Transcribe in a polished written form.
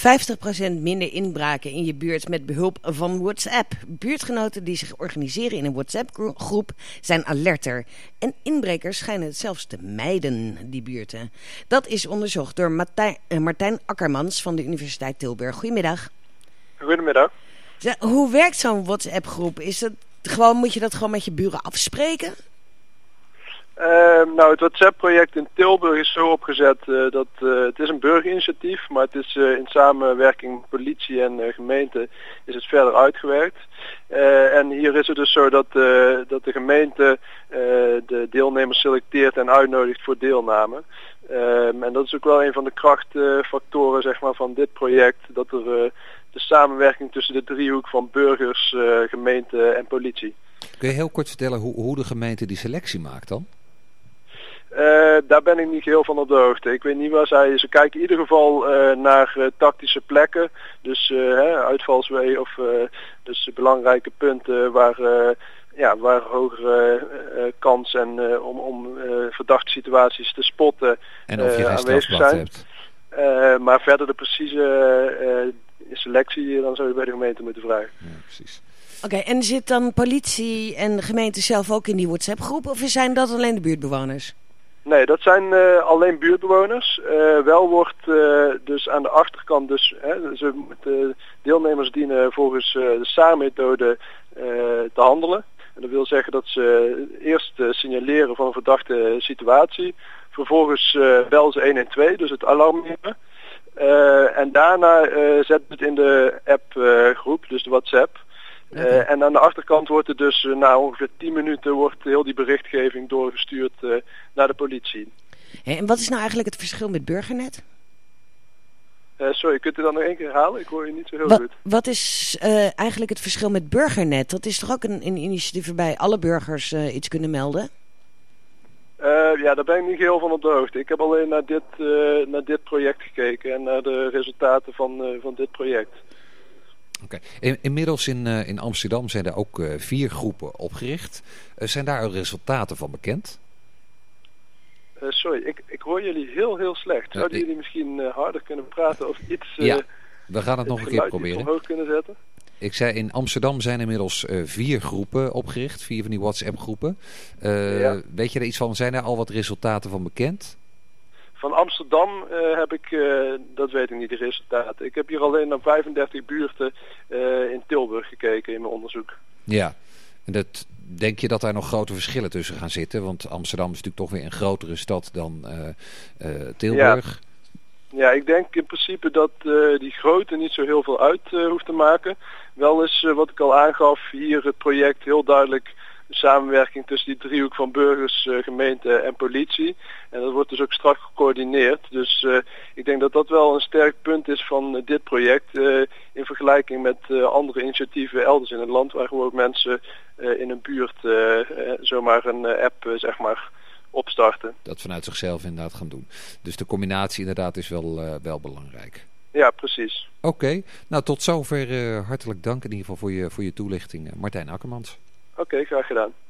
50% minder inbraken in je buurt met behulp van WhatsApp. Buurtgenoten die zich organiseren in een WhatsApp-groep zijn alerter. En inbrekers schijnen het zelfs te mijden, die buurten. Dat is onderzocht door Martijn Akkermans van de Universiteit Tilburg. Goedemiddag. Goedemiddag. Hoe werkt zo'n WhatsApp-groep? Moet je dat gewoon met je buren afspreken? Het WhatsApp-project in Tilburg is zo opgezet dat het is een burgerinitiatief, maar het is in samenwerking met politie en gemeente is het verder uitgewerkt. En hier is het dus zo dat de gemeente de deelnemers selecteert en uitnodigt voor deelname. En dat is ook wel een van de krachtfactoren zeg maar, van dit project, dat er de samenwerking tussen de driehoek van burgers, gemeente en politie. Kun je heel kort vertellen hoe de gemeente die selectie maakt dan? Daar ben ik niet geheel van op de hoogte. Ik weet niet waar ze kijken in ieder geval naar tactische plekken. Dus uitvalswegen of dus belangrijke punten waar hogere kans en om verdachte situaties te spotten en of je geen aanwezig zijn. Hebt. Maar verder de precieze selectie, dan zou je bij de gemeente moeten vragen. Ja, precies. Oké, en zit dan politie en de gemeente zelf ook in die WhatsApp-groep of zijn dat alleen de buurtbewoners? Nee, dat zijn alleen buurtbewoners. Wel wordt dus aan de achterkant, de deelnemers dienen volgens de SAAR-methode te handelen. En dat wil zeggen dat ze eerst signaleren van een verdachte situatie. Vervolgens bellen ze 112, dus het alarm nemen. En daarna zetten we het in de appgroep, dus de WhatsApp. En aan de achterkant wordt er dus na ongeveer 10 minuten wordt heel die berichtgeving doorgestuurd naar de politie. En wat is nou eigenlijk het verschil met Burgernet? Sorry, kunt u dat nog één keer herhalen? Ik hoor je niet zo heel goed. Wat is eigenlijk het verschil met Burgernet? Dat is toch ook een initiatief waarbij alle burgers iets kunnen melden? Daar ben ik niet heel van op de hoogte. Ik heb alleen naar dit project gekeken en naar de resultaten van dit project. Oké. Inmiddels in Amsterdam zijn er ook 4 groepen opgericht. Zijn daar resultaten van bekend? Sorry, ik hoor jullie heel slecht. Zouden jullie misschien harder kunnen praten of iets... Ja, we gaan het nog een keer proberen. Omhoog kunnen zetten? Ik zei, in Amsterdam zijn inmiddels 4 groepen opgericht. 4 van die WhatsApp-groepen. Weet je er iets van? Zijn er al wat resultaten van bekend? Van Amsterdam heb ik, dat weet ik niet, de resultaten. Ik heb hier alleen naar 35 buurten in Tilburg gekeken in mijn onderzoek. Ja, en denk je dat daar nog grote verschillen tussen gaan zitten? Want Amsterdam is natuurlijk toch weer een grotere stad dan Tilburg. Ja, ik denk in principe dat die grootte niet zo heel veel uit hoeft te maken. Wel is, wat ik al aangaf, hier het project heel duidelijk de samenwerking tussen die driehoek van burgers, gemeente en politie. En dat wordt dus ook strak gecoördineerd. Dus ik denk dat dat wel een sterk punt is van dit project in vergelijking met andere initiatieven elders in het land, waar gewoon mensen in een buurt zomaar een app zeg maar opstarten. Dat vanuit zichzelf inderdaad gaan doen. Dus de combinatie inderdaad is wel belangrijk. Ja, precies. Oké. Nou tot zover hartelijk dank in ieder geval voor je toelichting, Martijn Akkermans. Oké, graag gedaan.